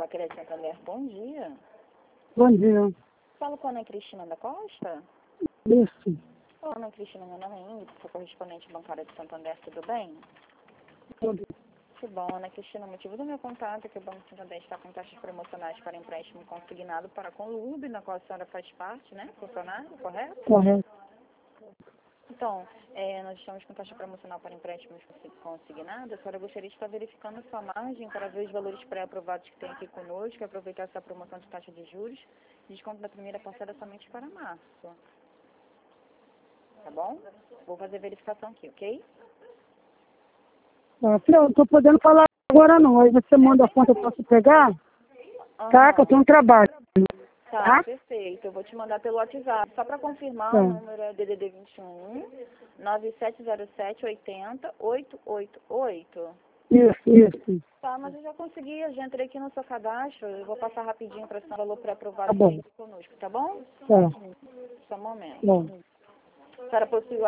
Facreia de Santander, bom dia. Bom dia. Falo com a Ana Cristina da Costa? Isso. Olá, Ana Cristina, meu nome é Ingrid, sou correspondente bancária de Santander, tudo bem? Tudo. Que bom, Ana Cristina, o motivo do meu contato é que o Banco Santander está com taxas promocionais para empréstimo consignado para a Conlube, na qual a senhora faz parte, né? Funcionário, correto? Correto. Então, nós estamos com taxa promocional para empréstimos consignados. A senhora gostaria de estar verificando a sua margem para ver os valores pré-aprovados que tem aqui conosco e aproveitar essa promoção de taxa de juros. Desconto da primeira parcela somente para março. Tá bom? Vou fazer verificação aqui, ok? Filha, eu não estou podendo falar agora não. Aí você manda a conta, eu posso pegar? Tá, que eu estou no trabalho. Tá, perfeito. Eu vou te mandar pelo WhatsApp. Só para confirmar, Tá. o número é DDD 21 9707 80 888. Isso. Tá, mas eu já consegui, eu já entrei aqui no seu cadastro. Eu vou passar rapidinho para esse valor pré-aprovado Tá que bom. tem aqui conosco, tá bom? Tá. Só um momento. Bom. A senhora possui o